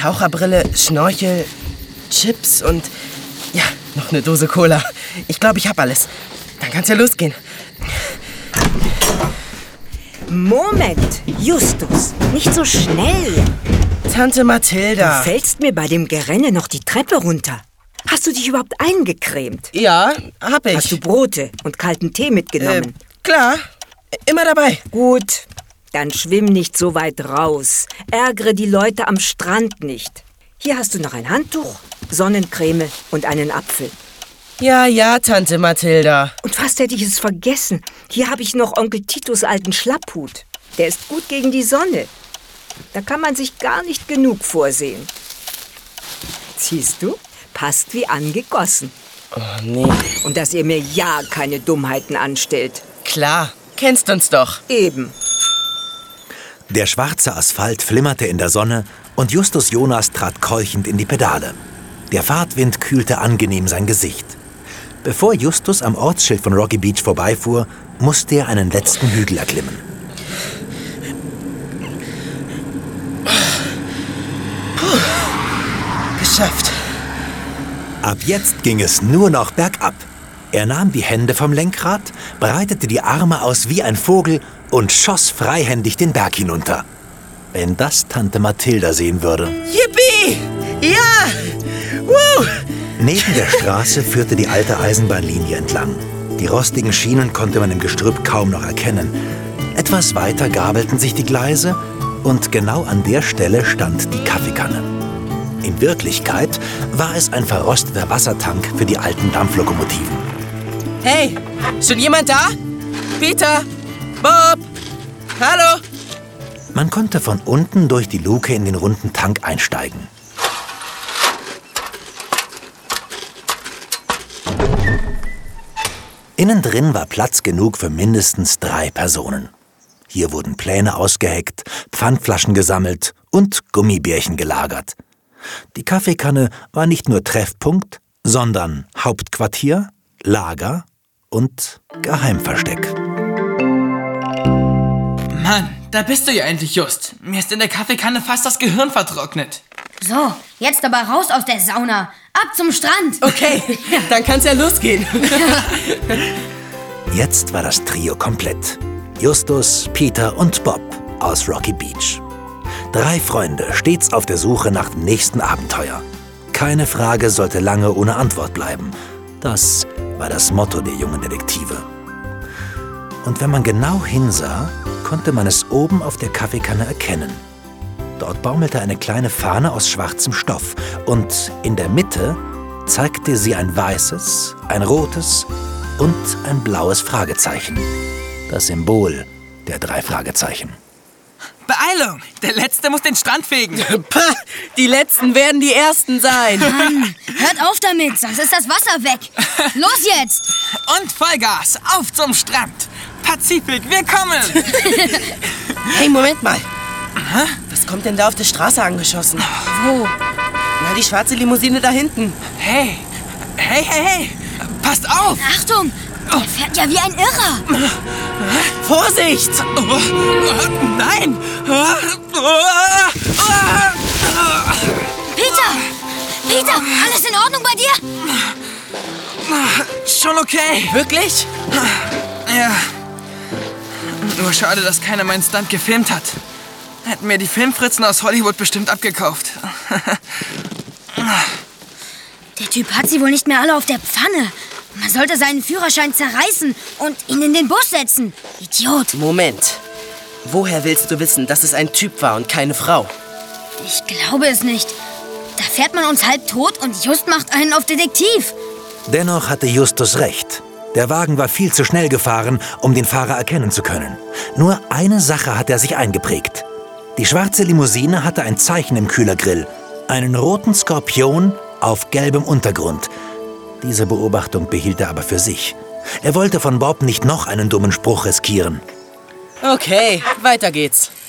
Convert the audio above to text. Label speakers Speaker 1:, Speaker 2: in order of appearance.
Speaker 1: Taucherbrille, Schnorchel, Chips und ja, noch eine Dose Cola. Ich glaube, ich habe alles. Dann kann's ja losgehen.
Speaker 2: Moment, Justus, nicht so schnell.
Speaker 1: Tante Mathilda.
Speaker 2: Du fällst mir bei dem Gerenne noch die Treppe runter. Hast du dich überhaupt eingecremt?
Speaker 1: Ja, hab ich.
Speaker 2: Hast du Brote und kalten Tee mitgenommen?
Speaker 1: Klar, immer dabei.
Speaker 2: Gut, dann schwimm nicht so weit raus. Ärgere die Leute am Strand nicht. Hier hast du noch ein Handtuch, Sonnencreme und einen Apfel.
Speaker 1: Ja, Tante Mathilda.
Speaker 2: Und fast hätte ich es vergessen. Hier habe ich noch Onkel Titos alten Schlapphut. Der ist gut gegen die Sonne. Da kann man sich gar nicht genug vorsehen. Siehst du? Passt wie angegossen.
Speaker 1: Oh, nee.
Speaker 2: Und dass ihr mir ja keine Dummheiten anstellt.
Speaker 1: Klar, kennst uns doch.
Speaker 2: Eben.
Speaker 3: Der schwarze Asphalt flimmerte in der Sonne und Justus Jonas trat keuchend in die Pedale. Der Fahrtwind kühlte angenehm sein Gesicht. Bevor Justus am Ortsschild von Rocky Beach vorbeifuhr, musste er einen letzten Hügel erklimmen.
Speaker 1: Puh. Geschafft.
Speaker 3: Ab jetzt ging es nur noch bergab. Er nahm die Hände vom Lenkrad, breitete die Arme aus wie ein Vogel und schoss freihändig den Berg hinunter. Wenn das Tante Mathilda sehen würde.
Speaker 1: Yippie! Ja! Woo!
Speaker 3: Neben der Straße führte die alte Eisenbahnlinie entlang. Die rostigen Schienen konnte man im Gestrüpp kaum noch erkennen. Etwas weiter gabelten sich die Gleise und genau an der Stelle stand die Kaffeekanne. In Wirklichkeit war es ein verrosteter Wassertank für die alten Dampflokomotiven.
Speaker 1: Hey, schon jemand da? Peter? Bob? Hallo?
Speaker 3: Man konnte von unten durch die Luke in den runden Tank einsteigen. Innen drin war Platz genug für mindestens 3 Personen. Hier wurden Pläne ausgeheckt, Pfandflaschen gesammelt und Gummibärchen gelagert. Die Kaffeekanne war nicht nur Treffpunkt, sondern Hauptquartier, Lager und Geheimversteck.
Speaker 4: Mann, da bist du ja endlich, Just. Mir ist in der Kaffeekanne fast das Gehirn vertrocknet.
Speaker 5: So, jetzt aber raus aus der Sauna. Ab zum Strand.
Speaker 1: Okay, dann kann's ja losgehen.
Speaker 3: Jetzt war das Trio komplett. Justus, Peter und Bob aus Rocky Beach. 3 Freunde, stets auf der Suche nach dem nächsten Abenteuer. Keine Frage sollte lange ohne Antwort bleiben. Das war das Motto der jungen Detektive. Und wenn man genau hinsah, konnte man es oben auf der Kaffeekanne erkennen. Dort baumelte eine kleine Fahne aus schwarzem Stoff und in der Mitte zeigte sie ein weißes, ein rotes und ein blaues Fragezeichen. Das Symbol der 3 Fragezeichen.
Speaker 4: Beeilung! Der Letzte muss den Strand fegen.
Speaker 1: Pah, die Letzten werden die Ersten sein.
Speaker 5: Mann, hört auf damit, sonst ist das Wasser weg. Los jetzt!
Speaker 4: Und Vollgas, auf zum Strand. Pazifik, wir kommen!
Speaker 1: Hey, Moment mal. Was kommt denn da auf der Straße angeschossen?
Speaker 5: Wo?
Speaker 1: Na, die schwarze Limousine da hinten.
Speaker 4: Hey! Passt auf!
Speaker 5: Achtung, der fährt ja wie ein Irrer.
Speaker 1: Vorsicht!
Speaker 4: Nein!
Speaker 5: Peter, alles in Ordnung bei dir?
Speaker 4: Schon okay.
Speaker 1: Wirklich?
Speaker 4: Ja. Nur schade, dass keiner meinen Stunt gefilmt hat. Hätten mir die Filmfritzen aus Hollywood bestimmt abgekauft.
Speaker 5: Der Typ hat sie wohl nicht mehr alle auf der Pfanne. Man sollte seinen Führerschein zerreißen und ihn in den Bus setzen. Idiot.
Speaker 1: Moment. Woher willst du wissen, dass es ein Typ war und keine Frau?
Speaker 5: Ich glaube es nicht. Da fährt man uns halb tot und Just macht einen auf Detektiv.
Speaker 3: Dennoch hatte Justus recht. Der Wagen war viel zu schnell gefahren, um den Fahrer erkennen zu können. Nur eine Sache hat er sich eingeprägt. Die schwarze Limousine hatte ein Zeichen im Kühlergrill. Einen roten Skorpion auf gelbem Untergrund. Diese Beobachtung behielt er aber für sich. Er wollte von Bob nicht noch einen dummen Spruch riskieren.
Speaker 1: Okay, weiter geht's.